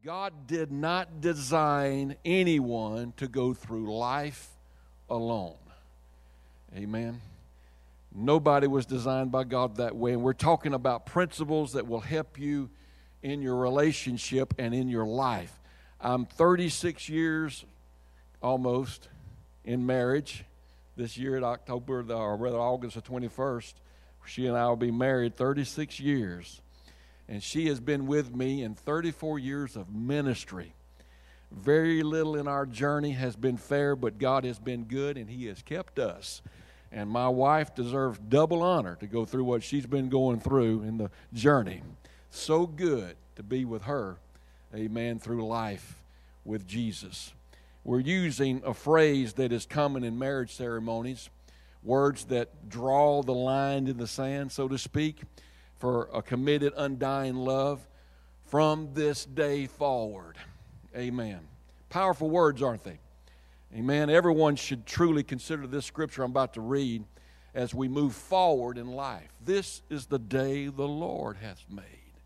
God did not design anyone to go through life alone. Amen. Nobody was designed by God that way. And we're talking about principles that will help you in your relationship and in your life. I'm 36 years almost in marriage. This year at August the 21st, she and I will be married 36 years. And she has been with me in 34 years of ministry. Very little in our journey has been fair, but God has been good, and He has kept us. And my wife deserves double honor to go through what she's been going through in the journey. So good to be with her, amen, through life with Jesus. We're using a phrase that is common in marriage ceremonies, words that draw the line in the sand, so to speak, for a committed, undying love from this day forward. Amen. Powerful words, aren't they? Amen. Everyone should truly consider this scripture I'm about to read as we move forward in life. This is the day the Lord hath made.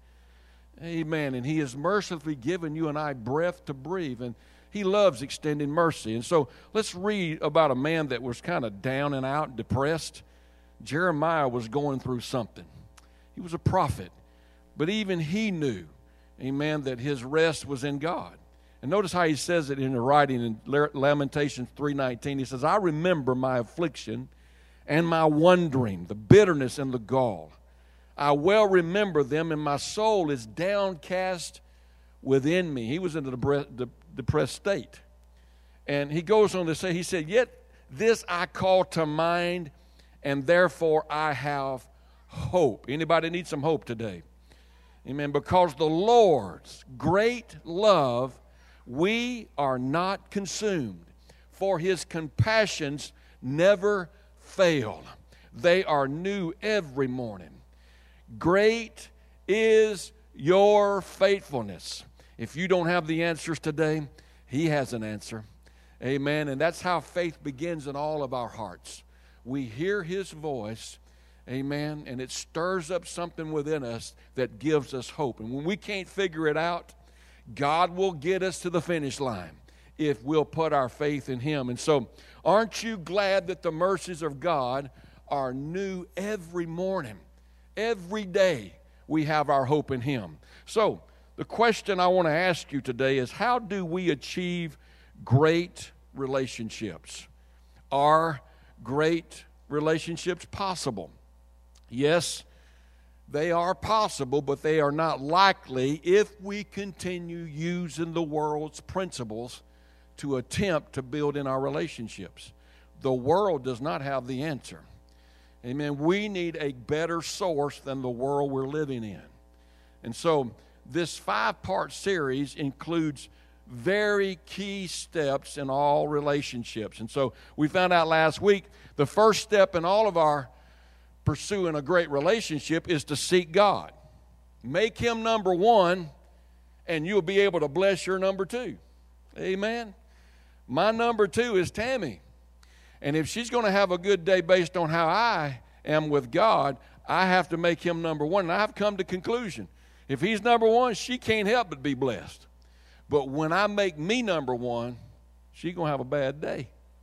Amen. And He has mercifully given you and I breath to breathe, and He loves extending mercy. And so let's read about a man that was kind of down and out, depressed. Jeremiah was going through something. He was a prophet, but even he knew, amen, that his rest was in God. And notice how he says it in the writing in Lamentations 3:19. He says, I remember my affliction and my wandering, the bitterness and the gall. I well remember them, and my soul is downcast within me. He was in a depressed state. And he goes on to say, he said, yet this I call to mind, and therefore I have hope. Anybody need some hope today? Amen. Because the Lord's great love, we are not consumed, for His compassions never fail. They are new every morning. Great is your faithfulness. If you don't have the answers today, He has an answer. Amen. And that's how faith begins in all of our hearts. We hear His voice, amen, and it stirs up something within us that gives us hope. And when we can't figure it out, God will get us to the finish line if we'll put our faith in Him. And so, aren't you glad that the mercies of God are new every morning? Every day we have our hope in Him. So, the question I want to ask you today is, how do we achieve great relationships? Are great relationships possible? Yes, they are possible, but they are not likely if we continue using the world's principles to attempt to build in our relationships. The world does not have the answer. Amen. We need a better source than the world we're living in. And so this 5-part series includes very key steps in all relationships. And so we found out last week the first step in all of our pursuing a great relationship is to seek God. Make Him number one, and you'll be able to bless your number two. Amen. My number two is Tammy. And if she's going to have a good day based on how I am with God, I have to make Him number one. And I've come to conclusion, if He's number one, she can't help but be blessed. But when I make me number one, she's going to have a bad day.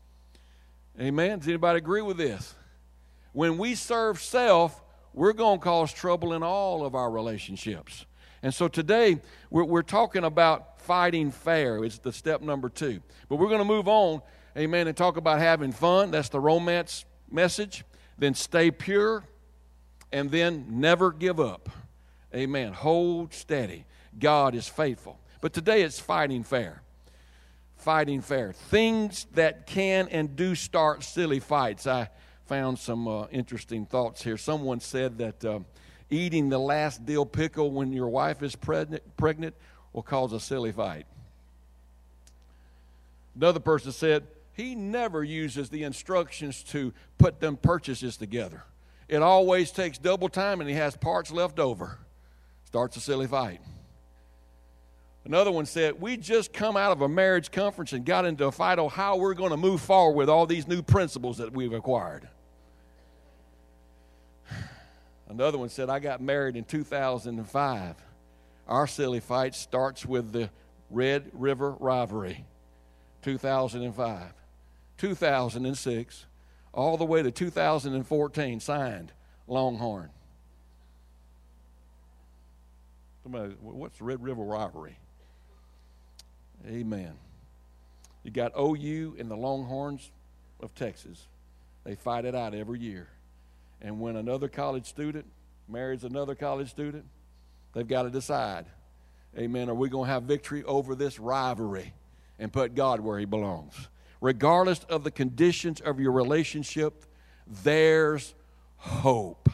Amen. Does anybody agree with this? When we serve self, we're going to cause trouble in all of our relationships. And so today, we're talking about fighting fair. It's the step number 2. But we're going to move on, amen, and talk about having fun. That's the romance message. Then stay pure, and then never give up. Amen. Hold steady. God is faithful. But today it's fighting fair. Fighting fair. Things that can and do start silly fights. I found some interesting thoughts here. Someone said that eating the last dill pickle when your wife is pregnant will cause a silly fight. Another person said he never uses the instructions to put them purchases together. It always takes double time and he has parts left over. Starts a silly fight. Another one said, we just come out of a marriage conference and got into a fight on how we're going to move forward with all these new principles that we've acquired. Another one said, I got married in 2005. Our silly fight starts with the Red River Rivalry, 2005, 2006, all the way to 2014, signed Longhorn. Somebody, what's the Red River Rivalry? Amen. You got OU and the Longhorns of Texas. They fight it out every year. And when another college student marries another college student, they've got to decide, amen, are we going to have victory over this rivalry and put God where he belongs? Regardless of the conditions of your relationship, there's hope.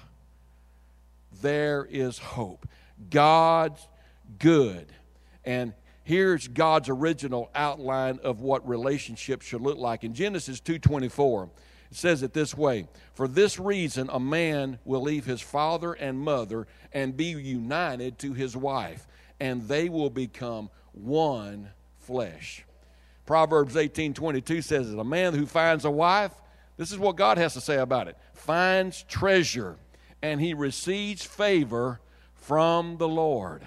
There is hope. God's good. And here's God's original outline of what relationships should look like. In Genesis 2:24, it says it this way: for this reason a man will leave his father and mother and be united to his wife, and they will become one flesh. Proverbs 18:22 says that a man who finds a wife, this is what God has to say about it, finds treasure, and he receives favor from the Lord.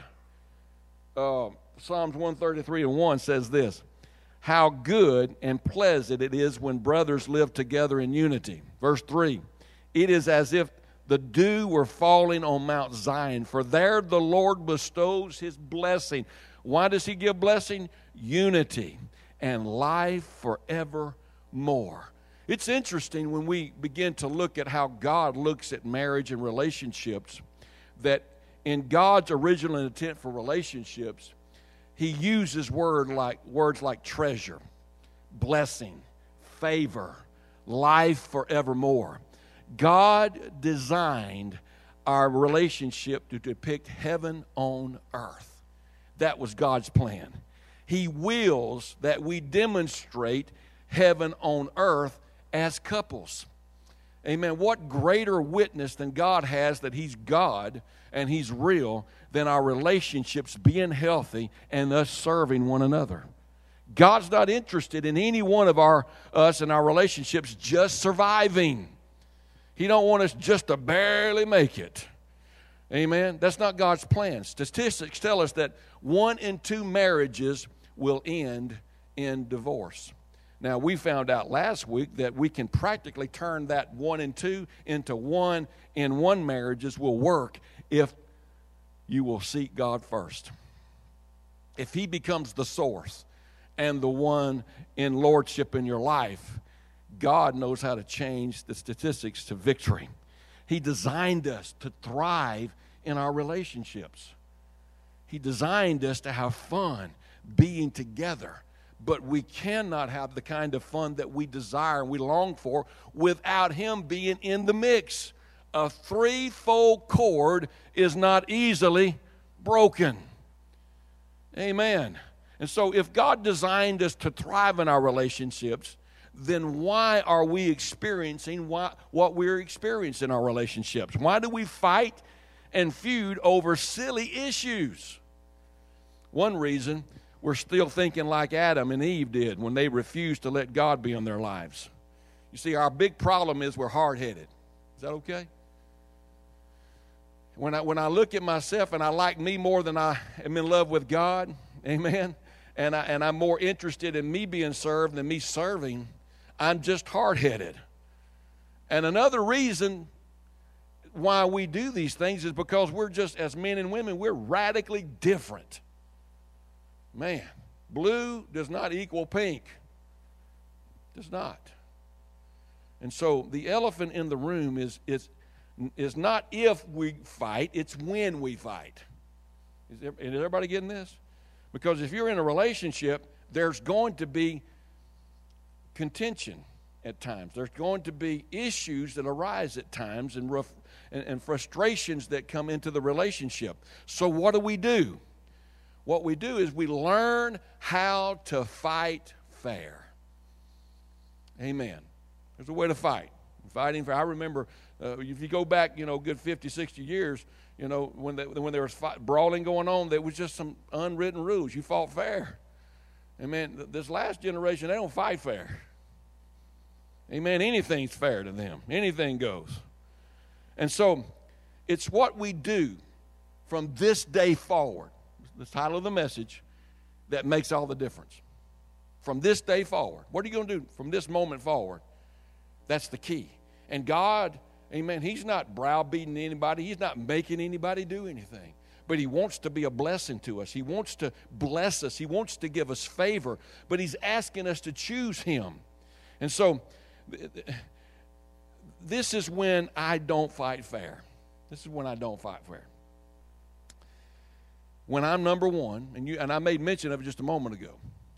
Psalms 133:1 says this: how good and pleasant it is when brothers live together in unity. Verse 3, it is as if the dew were falling on Mount Zion, for there the Lord bestows his blessing. Why does he give blessing? Unity and life forevermore. It's interesting when we begin to look at how God looks at marriage and relationships, that in God's original intent for relationships, he uses words like treasure, blessing, favor, life forevermore. God designed our relationship to depict heaven on earth. That was God's plan. He wills that we demonstrate heaven on earth as couples. Amen. What greater witness than God has that he's God and he's real than our relationships being healthy and us serving one another? God's not interested in any one of us and our relationships just surviving. He don't want us just to barely make it. Amen. That's not God's plan. Statistics tell us that 1 in 2 marriages will end in divorce. Now, we found out last week that we can practically turn that 1 in 2 into 1 in 1 marriages will work if you will seek God first. If he becomes the source and the one in lordship in your life, God knows how to change the statistics to victory. He designed us to thrive in our relationships. He designed us to have fun being together. But we cannot have the kind of fun that we desire and we long for without him being in the mix. A threefold cord is not easily broken. Amen. And so if God designed us to thrive in our relationships, then why are we experiencing what we're experiencing in our relationships? Why do we fight and feud over silly issues? One reason, we're still thinking like Adam and Eve did when they refused to let God be in their lives. You see, our big problem is we're hard-headed. Is that okay? When I look at myself and I like me more than I am in love with God, amen, and I'm more interested in me being served than me serving, I'm just hard-headed. And another reason why we do these things is because we're just, as men and women, we're radically different. Man, blue does not equal pink. Does not. And so the elephant in the room is not if we fight, it's when we fight. Is everybody getting this? Because if you're in a relationship, there's going to be contention at times. There's going to be issues that arise at times and frustrations that come into the relationship. So what do? What we do is we learn how to fight fair. Amen. There's a way to fight. Fighting fair. I remember if you go back, good 50, 60 years, when there was brawling going on, there was just some unwritten rules. You fought fair. Amen. This last generation, they don't fight fair. Amen. Anything's fair to them. Anything goes. And so it's what we do from this day forward. The title of the message that makes all the difference. From this day forward. What are you going to do from this moment forward? That's the key. And God, amen, He's not browbeating anybody. He's not making anybody do anything. But He wants to be a blessing to us. He wants to bless us. He wants to give us favor. But He's asking us to choose Him. And so, this is when I don't fight fair. This is when I don't fight fair. When I'm number one, and I made mention of it just a moment ago,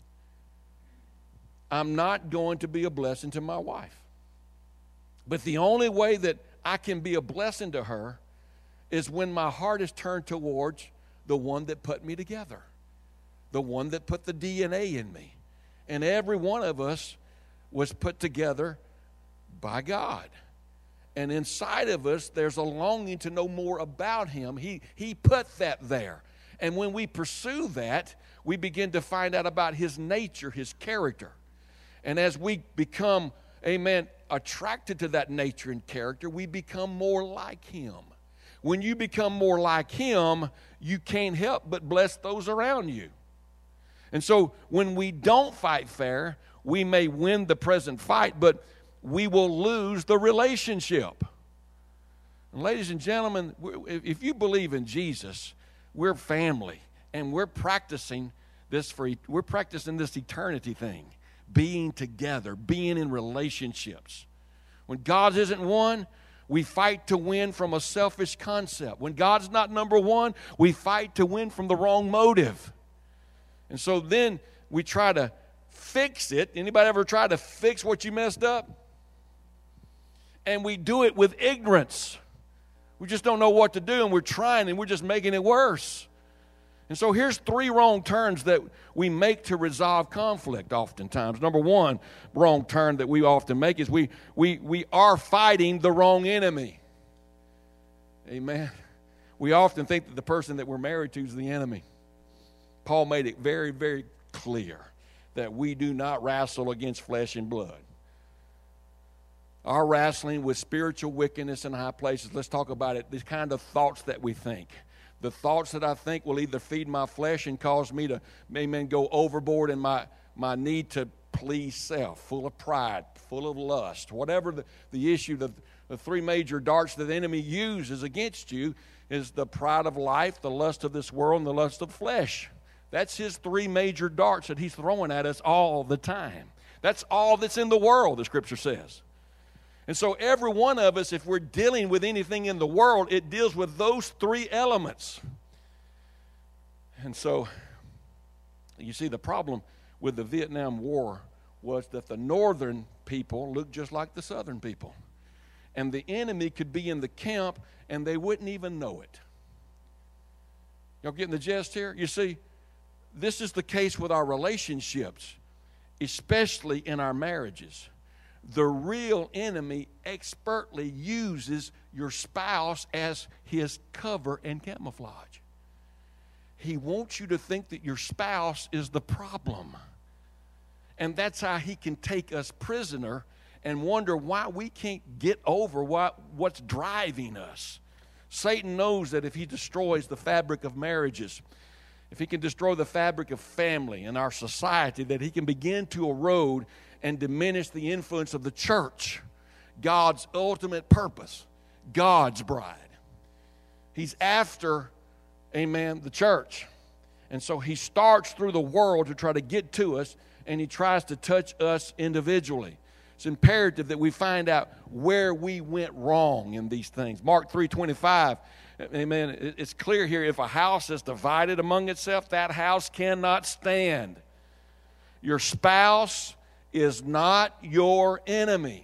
I'm not going to be a blessing to my wife. But the only way that I can be a blessing to her is when my heart is turned towards the one that put me together, the one that put the DNA in me. And every one of us was put together by God. And inside of us, there's a longing to know more about Him. He put that there. And when we pursue that, we begin to find out about His nature, His character. And as we become, amen, attracted to that nature and character, we become more like Him. When you become more like Him, you can't help but bless those around you. And so when we don't fight fair, we may win the present fight, but we will lose the relationship. And ladies and gentlemen, if you believe in Jesus, we're family, and we're practicing this eternity thing. Being together, being in relationships. When God isn't one, we fight to win from a selfish concept. When God's not number one, we fight to win from the wrong motive. And so then we try to fix it. Anybody ever try to fix what you messed up? And we do it with ignorance. We just don't know what to do, and we're trying, and we're just making it worse. And so here's 3 wrong turns that we make to resolve conflict oftentimes. Number one wrong turn that we often make is we are fighting the wrong enemy. Amen. We often think that the person that we're married to is the enemy. Paul made it very, very clear that we do not wrestle against flesh and blood. Our wrestling with spiritual wickedness in high places, let's talk about it, these kind of thoughts that we think. The thoughts that I think will either feed my flesh and cause me to, amen, go overboard in my need to please self, full of pride, full of lust. Whatever the issue, the 3 major darts that the enemy uses against you is the pride of life, the lust of this world, and the lust of flesh. That's his 3 major darts that he's throwing at us all the time. That's all that's in the world, the Scripture says. And so every one of us, if we're dealing with anything in the world, it deals with those 3 elements. And so, you see, the problem with the Vietnam War was that the northern people looked just like the southern people. And the enemy could be in the camp, and they wouldn't even know it. Y'all getting the gist here? You see, this is the case with our relationships, especially in our marriages. The real enemy expertly uses your spouse as his cover and camouflage. He wants you to think that your spouse is the problem. And that's how he can take us prisoner and wonder why we can't get over what's driving us. Satan knows that if he destroys the fabric of marriages, if he can destroy the fabric of family and our society, that he can begin to erode and diminish the influence of the church, God's ultimate purpose, God's bride. He's after, amen, the church. And so he starts through the world to try to get to us, and he tries to touch us individually. It's imperative that we find out where we went wrong in these things. Mark 3:25, amen, it's clear here, if a house is divided among itself, that house cannot stand. Your spouse is not your enemy.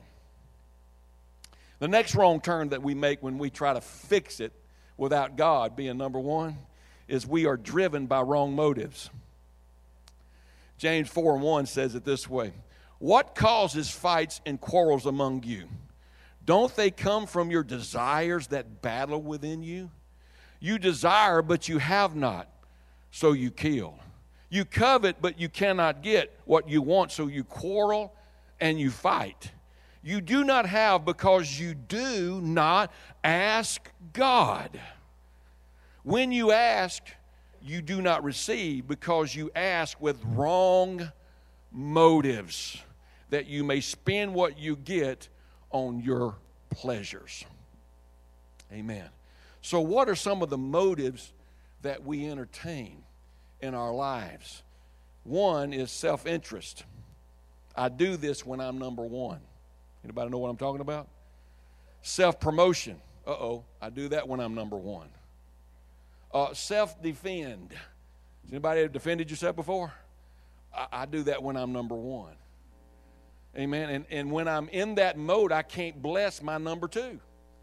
The next wrong turn that we make when we try to fix it without God being number one is we are driven by wrong motives. James 4:1 says it this way: what causes fights and quarrels among you? Don't they come from your desires that battle within you? You desire, but you have not, so you kill. You covet, but you cannot get what you want, so you quarrel and you fight. You do not have because you do not ask God. When you ask, you do not receive because you ask with wrong motives, that you may spend what you get on your pleasures. Amen. So what are some of the motives that we entertain in our lives? One is self-interest. I do this when I'm number one. Anybody know what I'm talking about? Self-promotion. I do that when I'm number one. Self-defend. Has anybody ever defended yourself before? I do that when I'm number one. Amen. And when I'm in that mode, I can't bless my number two.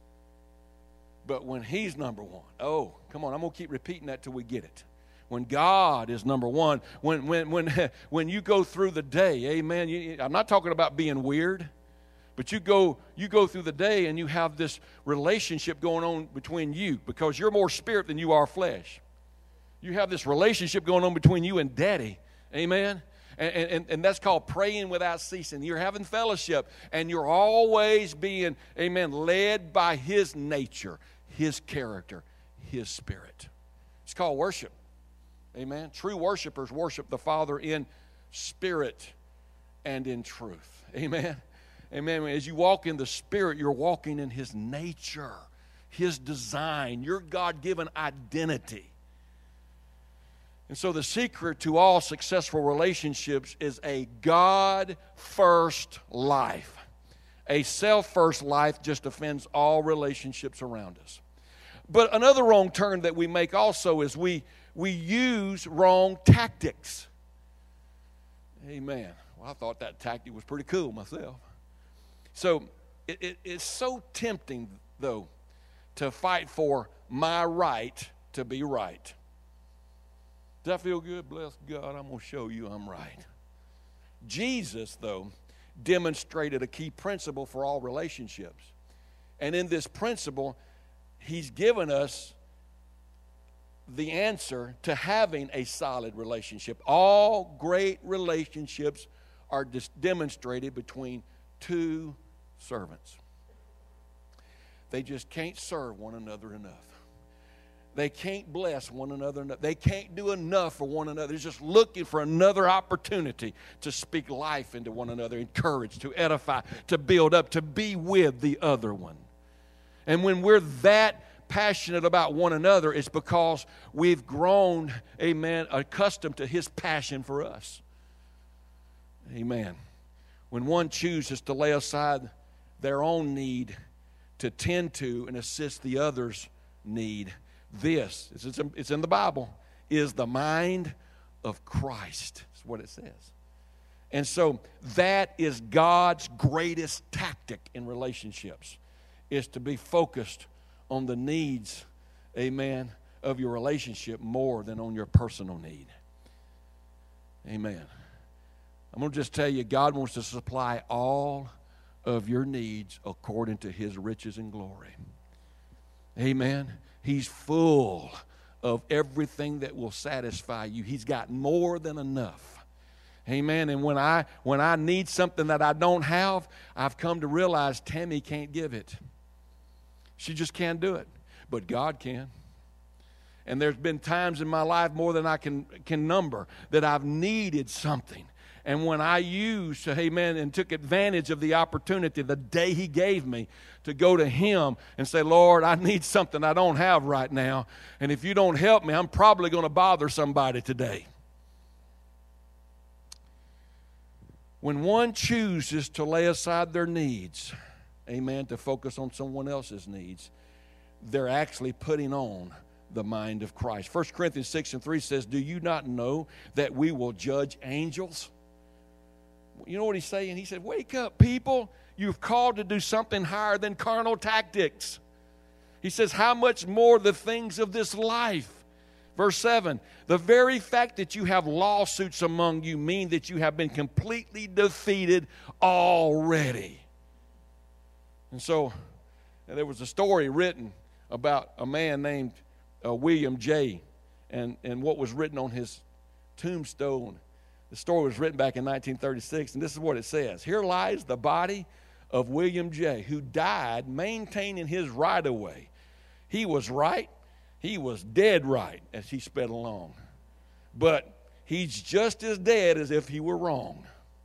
But when he's number one, come on, I'm going to keep repeating that till we get it. When God is number one, when you go through the day, amen, I'm not talking about being weird, but you go through the day and you have this relationship going on between you because you're more spirit than you are flesh. You have this relationship going on between you and Daddy, amen. And that's called praying without ceasing. You're having fellowship, and you're always being, amen, led by His nature, His character, His Spirit. It's called worship. Amen. True worshipers worship the Father in spirit and in truth. Amen. Amen. As you walk in the Spirit, you're walking in His nature, His design, your God-given identity. And so the secret to all successful relationships is a God-first life. A self-first life just offends all relationships around us. But another wrong turn that we make also is we use wrong tactics. Amen. Well, I thought that tactic was pretty cool myself. So it's so tempting, though, to fight for my right to be right. Does that feel good? Bless God, I'm going to show you I'm right. Jesus, though, demonstrated a key principle for all relationships. And in this principle, He's given us the answer to having a solid relationship. All great relationships are demonstrated between two servants. They just can't serve one another enough. They can't bless one another enough. They can't do enough for one another. They're just looking for another opportunity to speak life into one another, encourage, to edify, to build up, to be with the other one. And when we're that passionate about one another, it's because we've grown, amen, accustomed to His passion for us. Amen. When one chooses to lay aside their own need to tend to and assist the other's need, this, it's in the Bible, is the mind of Christ. That's what it says. And so that is God's greatest tactic in relationships, is to be focused on the needs, amen, of your relationship more than on your personal need. Amen. I'm going to just tell you, God wants to supply all of your needs according to His riches and glory. Amen. He's full of everything that will satisfy you. He's got more than enough. Amen. And when I need something that I don't have, I've come to realize Tammy can't give it. She just can't do it. But God can. And there's been times in my life, more than I can number, that I've needed something. And when I used, amen, and took advantage of the opportunity the day He gave me to go to Him and say, Lord, I need something I don't have right now. And if you don't help me, I'm probably going to bother somebody today. When one chooses to lay aside their needs, amen, to focus on someone else's needs, they're actually putting on the mind of Christ. 1 Corinthians 6:3 says, do you not know that we will judge angels? You know what he's saying? He said, wake up, people. You've called to do something higher than carnal tactics. He says, how much more the things of this life? Verse 7, the very fact that you have lawsuits among you mean that you have been completely defeated already. And so there was a story written about a man named William J. And what was written on his tombstone. The story was written back in 1936, and this is what it says. Here lies the body of William J., who died maintaining his right-of-way. He was right, He was dead right as he sped along. But he's just as dead as if he were wrong.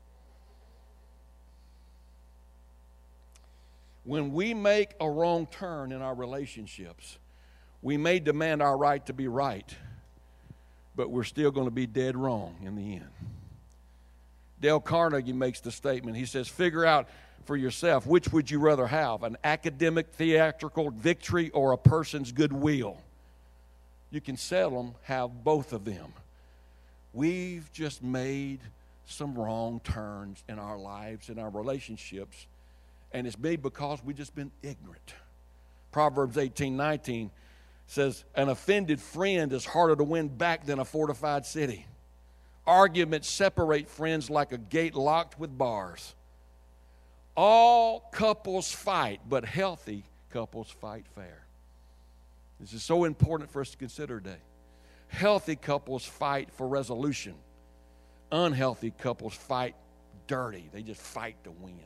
When we make a wrong turn in our relationships, we may demand our right to be right, but we're still going to be dead wrong in the end. Dale Carnegie makes the statement. He says, figure out for yourself, which would you rather have, an academic theatrical victory or a person's goodwill? You can seldom have both of them. We've just made some wrong turns in our lives, in our relationships, and it's made because we've just been ignorant. Proverbs 18:19 says, an offended friend is harder to win back than a fortified city. Arguments separate friends like a gate locked with bars. All couples fight, but healthy couples fight fair. This is so important for us to consider today. Healthy couples fight for resolution. Unhealthy couples fight dirty. They just fight to win.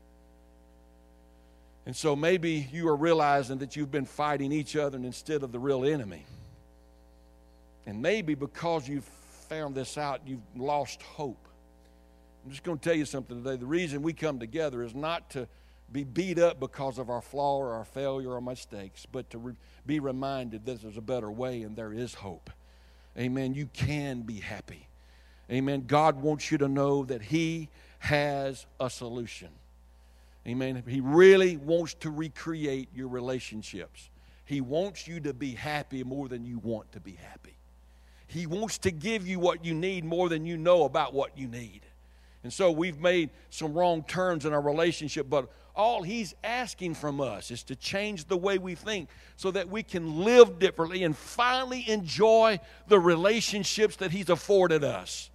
And so maybe you are realizing that you've been fighting each other instead of the real enemy. And maybe because you've found this out, you've lost hope. I'm just going to tell you something today. The reason we come together is not to be beat up because of our flaw or our failure or mistakes, but to be reminded that there's a better way and there is hope. Amen. You can be happy. Amen. God wants you to know that He has a solution. Amen. He really wants to recreate your relationships. He wants you to be happy more than you want to be happy. He wants to give you what you need more than you know about what you need. And so we've made some wrong turns in our relationship, but all He's asking from us is to change the way we think so that we can live differently and finally enjoy the relationships that He's afforded us.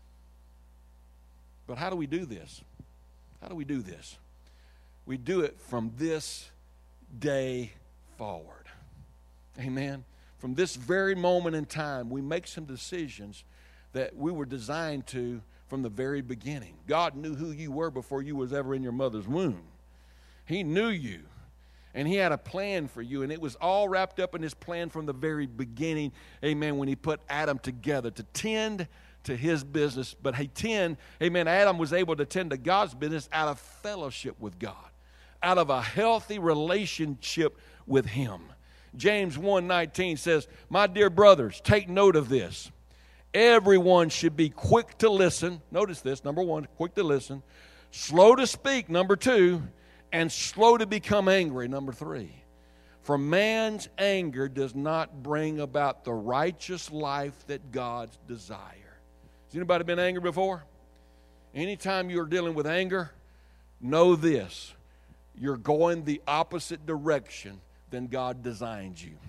But how do we do this? How do we do this? We do it from this day forward. Amen. From this very moment in time, we make some decisions that we were designed to from the very beginning. God knew who you were before you was ever in your mother's womb. He knew you, and He had a plan for you, and it was all wrapped up in His plan from the very beginning, amen, when He put Adam together to tend to His business. But Adam was able to tend to God's business out of fellowship with God, out of a healthy relationship with Him. James 1:19 says, my dear brothers, take note of this. Everyone should be quick to listen. Notice this, number one, quick to listen. Slow to speak, number two. And slow to become angry, number three. For man's anger does not bring about the righteous life that God desires. Has anybody been angry before? Anytime you're dealing with anger, know this. You're going the opposite direction than God designed you.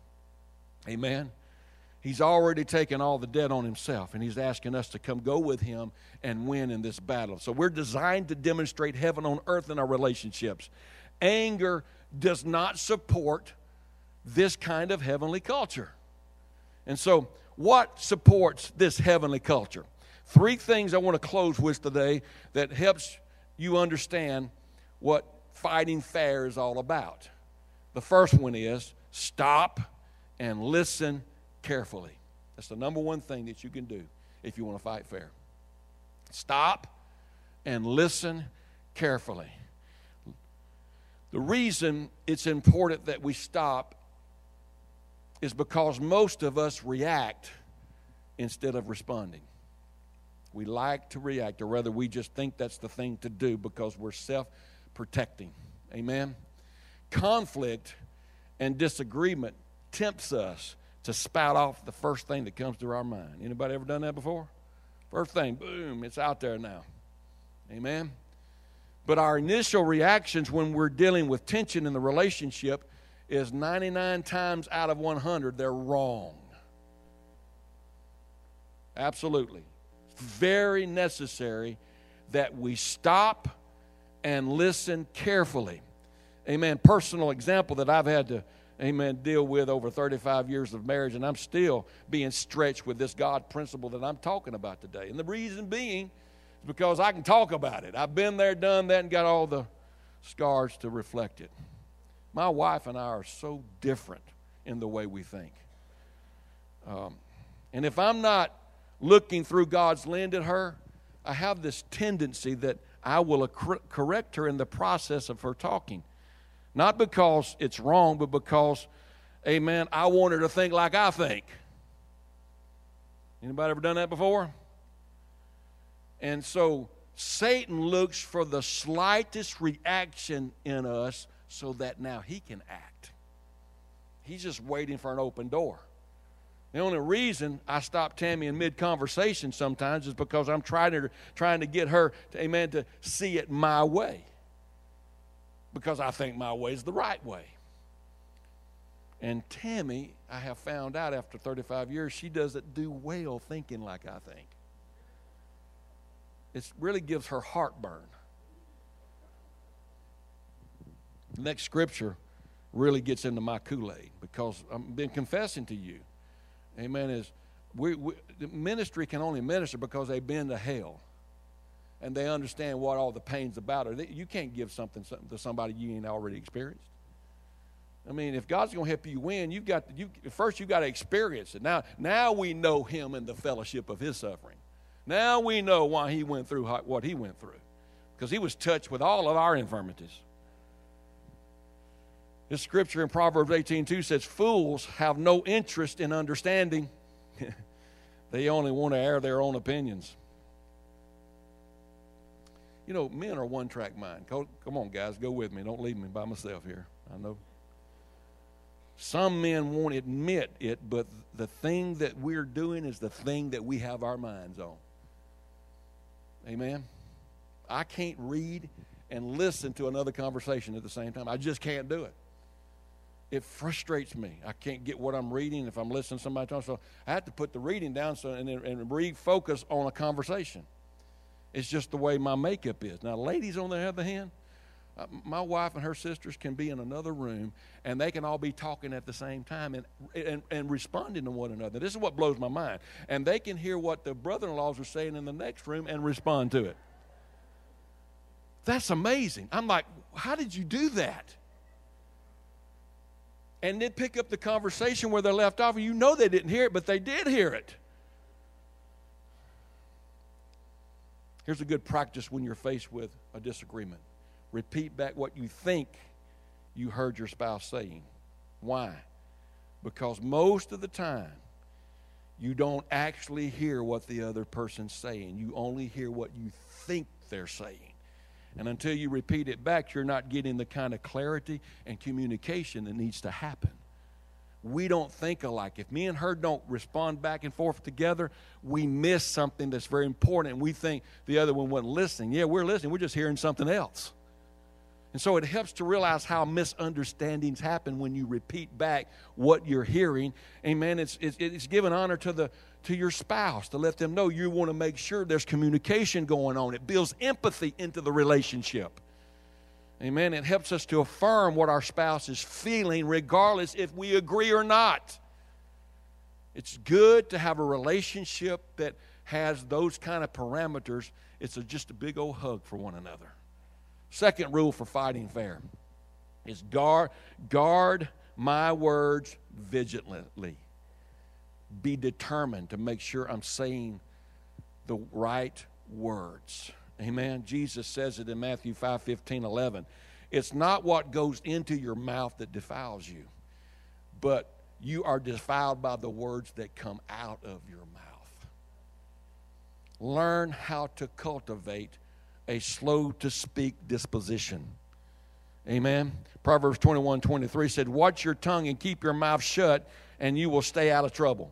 Amen? He's already taken all the debt on Himself, and He's asking us to come go with Him and win in this battle. So we're designed to demonstrate heaven on earth in our relationships. Anger does not support this kind of heavenly culture. And so what supports this heavenly culture? Three things I want to close with today that helps you understand what fighting fair is all about. The first one is stop and listen carefully. That's the number one thing that you can do if you want to fight fair. Stop and listen carefully. The reason it's important that we stop is because most of us react instead of responding. We like to react, or rather we just think that's the thing to do because we're self-protecting. Amen? Conflict and disagreement tempts us to spout off the first thing that comes to our mind. Anybody ever done that before? First thing, boom, it's out there now. Amen? But our initial reactions when we're dealing with tension in the relationship is 99 times out of 100, they're wrong. Absolutely. It's very necessary that we stop and listen carefully. Amen. Personal example that I've had to deal with over 35 years of marriage, and I'm still being stretched with this God principle that I'm talking about today. And the reason being is because I can talk about it. I've been there, done that, and got all the scars to reflect it. My wife and I are so different in the way we think. And if I'm not looking through God's lens at her, I have this tendency that I will correct her in the process of her talking. Not because it's wrong, but because, amen, I want her to think like I think. Anybody ever done that before? And so Satan looks for the slightest reaction in us so that now he can act. He's just waiting for an open door. The only reason I stop Tammy in mid-conversation sometimes is because I'm trying to get her, to see it my way. Because I think my way is the right way. And Tammy, I have found out after 35 years, she doesn't do well thinking like I think. It really gives her heartburn. The next scripture really gets into my Kool-Aid because I've been confessing to you. Amen. Is the ministry can only minister because they've been to hell. And they understand what all the pain's about. You can't give something to somebody you ain't already experienced. I mean, if God's going to help you win, first you've got to experience it. Now we know him and the fellowship of his suffering. Now we know why he went through what he went through. Because he was touched with all of our infirmities. This scripture in Proverbs 18:2 says, fools have no interest in understanding. They only want to air their own opinions. You know, men are one-track mind. Come on, guys, go with me. Don't leave me by myself here. I know. Some men won't admit it, but the thing that we're doing is the thing that we have our minds on. Amen? I can't read and listen to another conversation at the same time. I just can't do it. It frustrates me. I can't get what I'm reading if I'm listening to somebody talk. So I have to put the reading down and refocus on a conversation. It's just the way my makeup is. Now, ladies, on the other hand, my wife and her sisters can be in another room, and they can all be talking at the same time and responding to one another. This is what blows my mind. And they can hear what the brother-in-laws are saying in the next room and respond to it. That's amazing. I'm like, how did you do that? And then pick up the conversation where they left off. You know they didn't hear it, but they did hear it. Here's a good practice when you're faced with a disagreement. Repeat back what you think you heard your spouse saying. Why? Because most of the time, you don't actually hear what the other person's saying. You only hear what you think they're saying. And until you repeat it back, you're not getting the kind of clarity and communication that needs to happen. We don't think alike. If me and her don't respond back and forth together, we miss something that's very important. And we think the other one wasn't listening. Yeah, we're listening. We're just hearing something else. And so it helps to realize how misunderstandings happen when you repeat back what you're hearing. Amen. It's giving honor to your spouse, to let them know you want to make sure there's communication going on. It builds empathy into the relationship. Amen. It helps us to affirm what our spouse is feeling, regardless if we agree or not. It's good to have a relationship that has those kind of parameters. It's just a big old hug for one another. Second rule for fighting fair is guard my words vigilantly. Be determined to make sure I'm saying the right words. Amen. Jesus says it in Matthew 5:15-11. It's not what goes into your mouth that defiles you, but you are defiled by the words that come out of your mouth. Learn how to cultivate a slow-to-speak disposition. Amen. Proverbs 21:23 said, watch your tongue and keep your mouth shut, and you will stay out of trouble.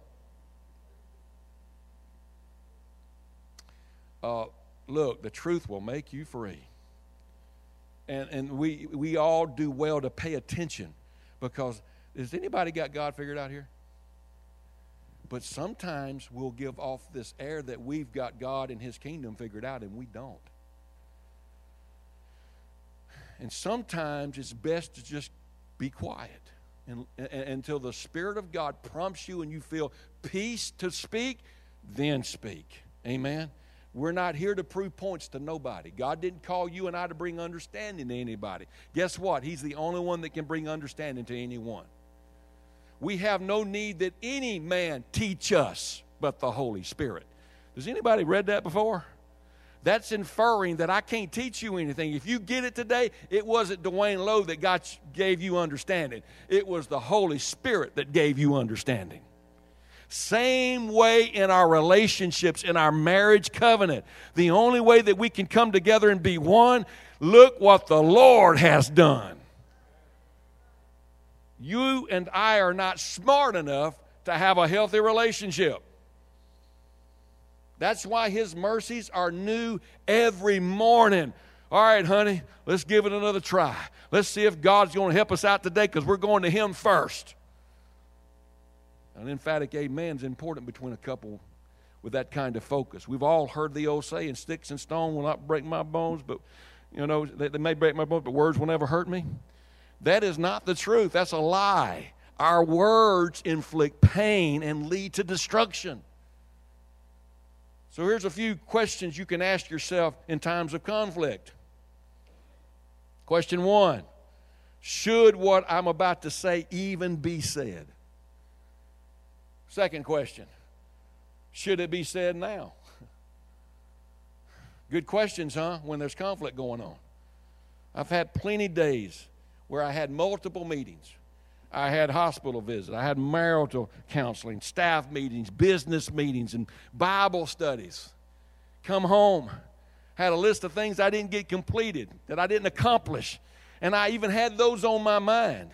Look, the truth will make you free. And we all do well to pay attention, because has anybody got God figured out here? But sometimes we'll give off this air that we've got God and his kingdom figured out, and we don't. And sometimes it's best to just be quiet and until the Spirit of God prompts you and you feel peace to speak, then speak. Amen. We're not here to prove points to nobody. God didn't call you and I to bring understanding to anybody. Guess what? He's the only one that can bring understanding to anyone. We have no need that any man teach us but the Holy Spirit. Has anybody read that before? That's inferring that I can't teach you anything. If you get it today, it wasn't Dwayne Lowe that gave you understanding. It was the Holy Spirit that gave you understanding. Same way in our relationships, in our marriage covenant. The only way that we can come together and be one, look what the Lord has done. You and I are not smart enough to have a healthy relationship. That's why His mercies are new every morning. All right, honey, let's give it another try. Let's see if God's going to help us out today, because we're going to Him first. An emphatic amen is important between a couple with that kind of focus. We've all heard the old saying, sticks and stone will not break my bones, but, they may break my bones, but words will never hurt me. That is not the truth. That's a lie. Our words inflict pain and lead to destruction. So here's a few questions you can ask yourself in times of conflict. Question 1, should what I'm about to say even be said? Second question, should it be said now? Good questions, huh, when there's conflict going on. I've had plenty of days where I had multiple meetings. I had hospital visits. I had marital counseling, staff meetings, business meetings, and Bible studies. Come home, had a list of things I didn't get completed, that I didn't accomplish, and I even had those on my mind.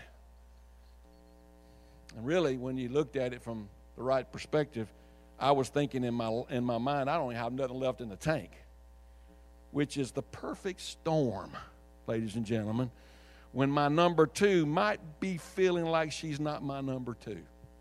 And really, when you looked at it from the right perspective, I was thinking in my mind, I don't have nothing left in the tank, which is the perfect storm, ladies and gentlemen, when my number 2 might be feeling like she's not my number 2.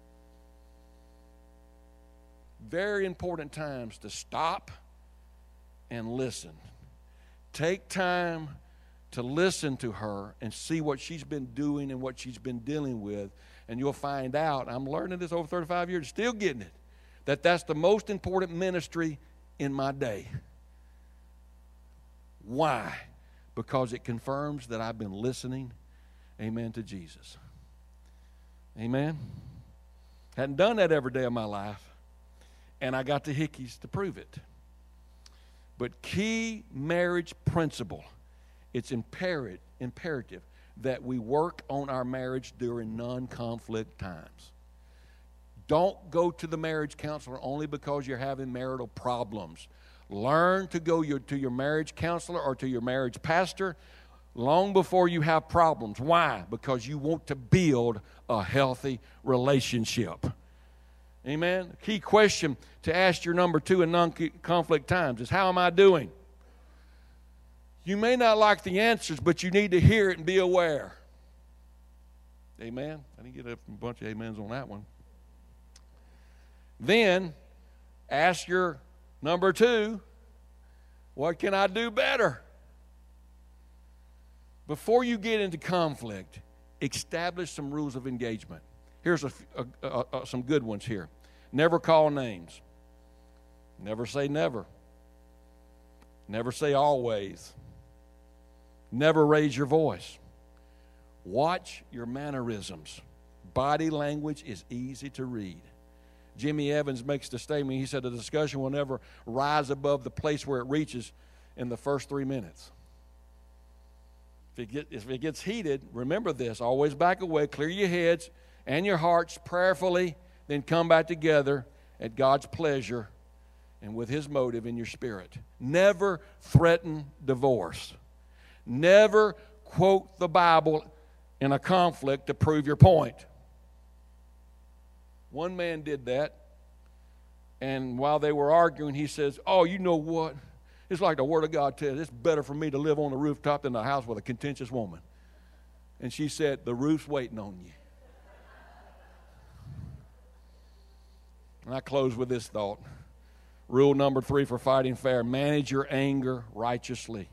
Very important times to stop and listen. Take time to listen to her and see what she's been doing and what she's been dealing with, and you'll find out, I'm learning this over 35 years, still getting it, that that's the most important ministry in my day. Why? Because it confirms that I've been listening, amen, to Jesus. Amen? Hadn't done that every day of my life, and I got the hickeys to prove it. But key marriage principle, it's imperative that we work on our marriage during non-conflict times. Don't go to the marriage counselor only because you're having marital problems. Learn to go to your marriage counselor or to your marriage pastor long before you have problems. Why? Because you want to build a healthy relationship. Amen? Key question to ask your number 2 in non-conflict times is, how am I doing? You may not like the answers, but you need to hear it and be aware. Amen? I didn't get a bunch of amens on that one. Then, ask your number 2, what can I do better? Before you get into conflict, establish some rules of engagement. Here's some good ones here. Never call names. Never say never. Never say always. Never raise your voice. Watch your mannerisms. Body language is easy to read. Jimmy Evans makes the statement, he said, the discussion will never rise above the place where it reaches in the first 3 minutes. If it gets heated, remember this, always back away, clear your heads and your hearts prayerfully, then come back together at God's pleasure and with His motive in your spirit. Never threaten divorce. Never quote the Bible in a conflict to prove your point. One man did that, and while they were arguing, he says, oh, you know what? It's like the Word of God says, it's better for me to live on the rooftop than a house with a contentious woman. And she said, the roof's waiting on you. And I close with this thought. Rule number 3 for fighting fair, manage your anger righteously.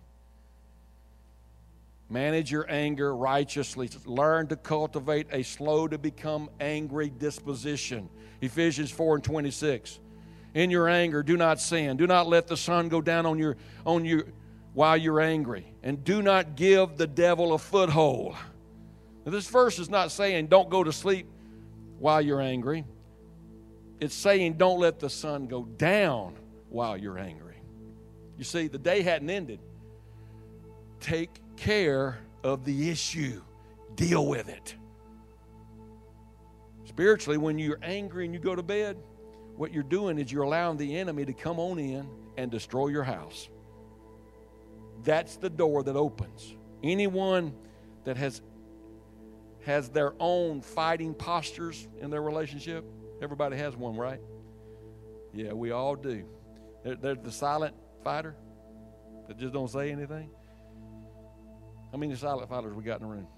Manage your anger righteously. Learn to cultivate a slow-to-become angry disposition. Ephesians 4:26. In your anger, do not sin. Do not let the sun go down on you while you're angry. And do not give the devil a foothold. Now, this verse is not saying don't go to sleep while you're angry. It's saying don't let the sun go down while you're angry. You see, the day hadn't ended. Take care of the issue. Deal with it. Spiritually, when you're angry and you go to bed, what you're doing is you're allowing the enemy to come on in and destroy your house. That's the door that opens. Anyone that has their own fighting postures in their relationship, everybody has one, right? Yeah, we all do. They're the silent fighter that just don't say anything. How many silent fighters we got in the room?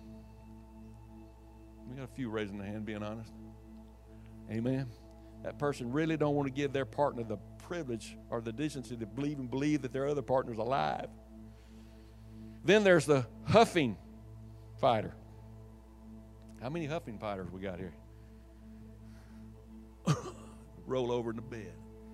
We got a few raising their hand, being honest. Amen. That person really don't want to give their partner the privilege or the decency to believe that their other partner's alive. Then there's the huffing fighter. How many huffing fighters we got here? Roll over in the bed.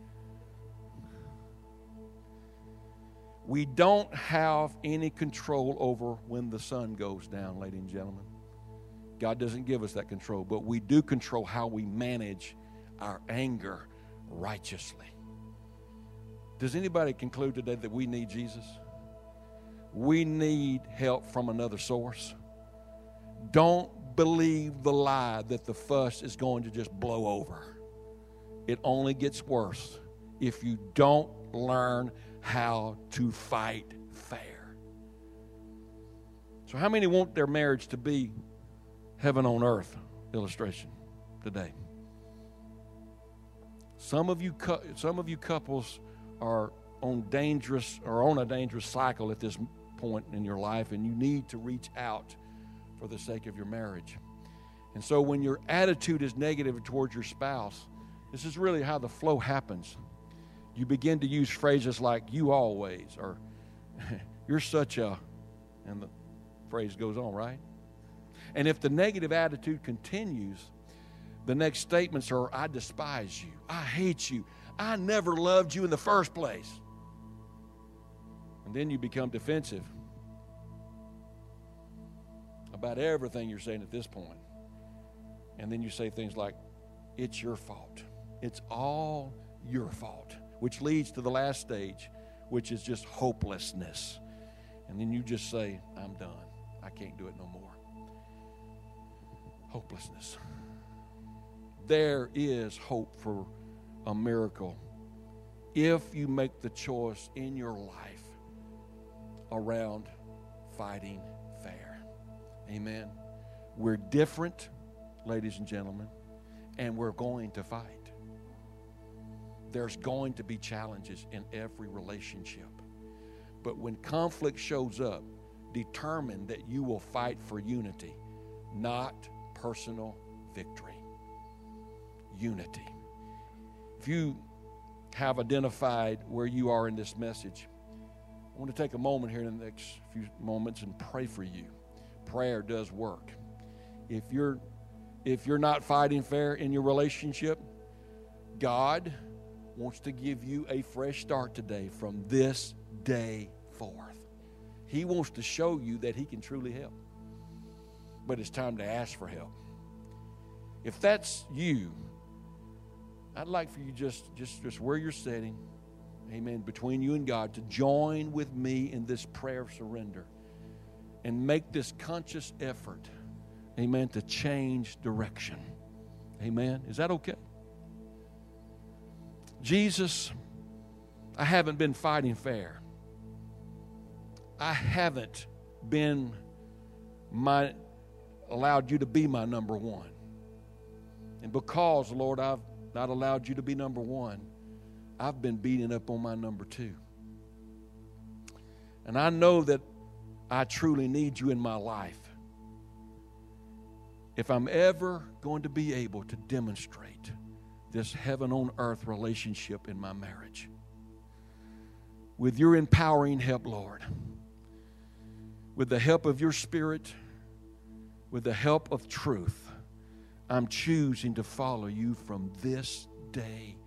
We don't have any control over when the sun goes down, ladies and gentlemen. God doesn't give us that control, but we do control how we manage our anger righteously. Does anybody conclude today that we need Jesus? We need help from another source. Don't believe the lie that the fuss is going to just blow over. It only gets worse if you don't learn how to fight fair. So how many want their marriage to be heaven on earth illustration today? Some of you couples are on a dangerous cycle at this point in your life, and you need to reach out for the sake of your marriage. And so when your attitude is negative towards your spouse, this is really how the flow happens. You begin to use phrases like "you always" or "you're such a," and the phrase goes on, right? And if the negative attitude continues, the next statements are, "I despise you. I hate you. I never loved you in the first place." And then you become defensive about everything you're saying at this point. And then you say things like, "It's your fault. It's all your fault," which leads to the last stage, which is just hopelessness. And then you just say, "I'm done. I can't do it no more." Hopelessness. There is hope for a miracle if you make the choice in your life around fighting fair. Amen. We're different, ladies and gentlemen, and we're going to fight. There's going to be challenges in every relationship. But when conflict shows up, determine that you will fight for unity, not personal victory. Unity. If you have identified where you are in this message, I want to take a moment here in the next few moments and pray for you. Prayer does work. If you're not fighting fair in your relationship, God wants to give you a fresh start today from this day forth. He wants to show you that He can truly help. But it's time to ask for help. If that's you, I'd like for you just where you're sitting, amen, between you and God, to join with me in this prayer of surrender and make this conscious effort, amen, to change direction. Amen. Is that okay? Jesus, I haven't been fighting fair. I haven't been allowed you to be my number one. And because, Lord, I've not allowed you to be number one, I've been beating up on my number two. And I know that I truly need you in my life if I'm ever going to be able to demonstrate this heaven on earth relationship in my marriage. With your empowering help, Lord, with the help of your Spirit, with the help of truth, I'm choosing to follow you from this day